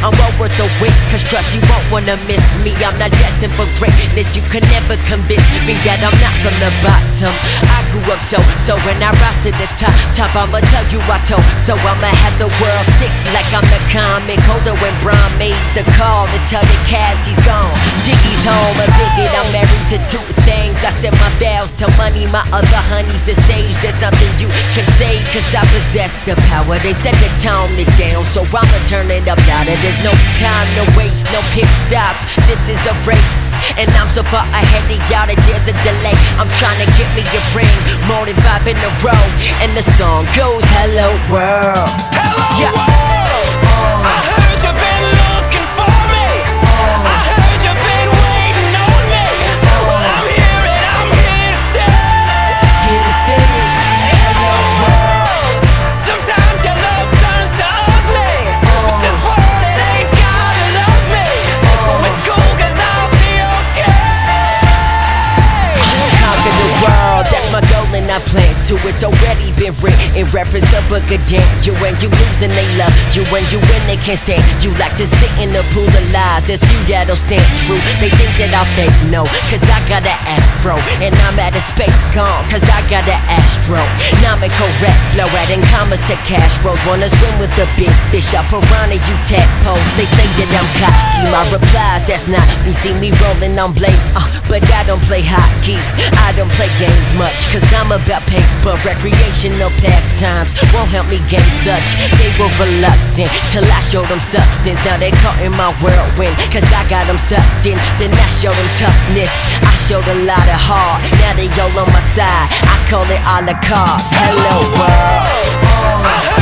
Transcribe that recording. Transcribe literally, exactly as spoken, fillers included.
I'm well worth the wait, cause trust you won't wanna miss me. I'm not destined for greatness, you can never convince me that I'm not from the bottom. I grew up so, so when I rise to the top, top I'ma tell you I told. So I'ma have the world sick like I'm the comic holder when Bron made the call to tell the cabs he's gone. Jiggy's home, a bigot, I'm married to two things. I said my vows to money, my other honeys the stage. There's nothing you can say, cause I possess the power. They said to tone it down, so I'ma turn it up louder. There's no time to waste, no pit stops. This is a race, and I'm so far ahead of y'all that there's a delay. I'm trying to get me a ring, more than five in a row. And the song goes, hello world. Hello yeah. world. Oh. I heard you've been looking for me. Oh. I heard you've been waiting on me. Oh. Well, I'm here and I'm here to stay. Here to stay. Hello world. Sometimes your love turns to ugly, but this world it ain't gotta love me. It's going cool cause I'll be okay. Conquer the world, that's my goal and I plan to. It's already been written in reference to book of Daniel. You and you lose and they love you, when you win they can't stand you. Like to sit in the pool of lies, there's few that'll stand true. They think that I'll fake no, cause I got an afro, and I'm at a space gone, cause I got an astro. Now I'm correct, blow adding commas to cash rolls. Wanna swim with the big fish, I piranha you tadpoles. They say that I'm cocky, my replies that's not me. See me rolling on blades, uh, but I don't play hockey. I don't play games much, cause I'm about paper. Recreational pastimes won't help me gain such. They were reluctant till I showed them substance. Now they caught in my whirlwind, cause I got them sucked in. Then I showed them toughness, I showed a lot of heart. Now they all on my side, I call it a la carte. Hello world. Oh.